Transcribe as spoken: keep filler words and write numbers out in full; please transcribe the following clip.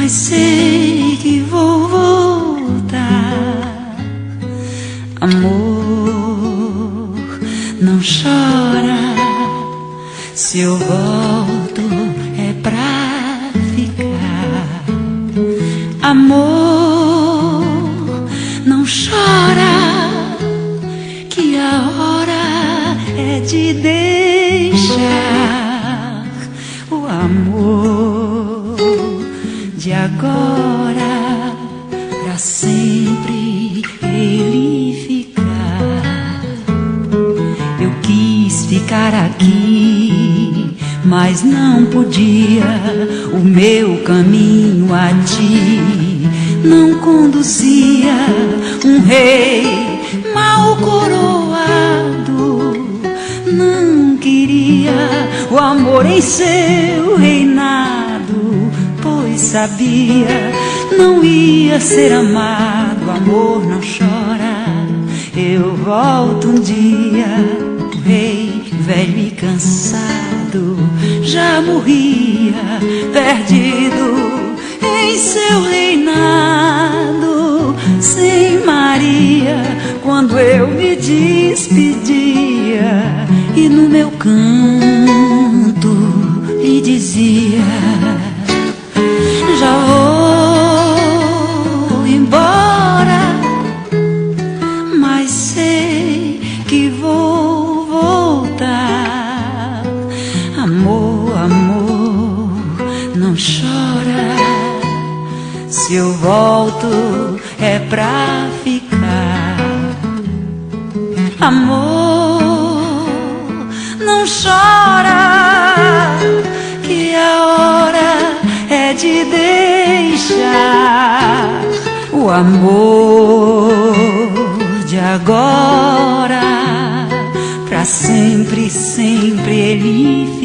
mas sei que vou voltar. Amor, não chora, se eu volto é pra ficar. Amor, não chora, que a hora é de deixar o amor de agora pra sempre ele ficar. Eu quis ficar aqui, mas não podia. O meu caminho a ti não conduzia. Um rei mal coroado não queria o amor em seu reinado, pois sabia não ia ser amado. Amor, não chora, eu volto um dia. O rei velho e cansado já morria, perdido em seu reinado, sem Maria, quando eu me despedia e no meu canto lhe dizia: já vou embora, mas sei que vou voltar. Amor, amor, não chora, se eu volto é pra ficar. Amor, não chora, que a hora é de deixar o amor de agora pra sempre, sempre ele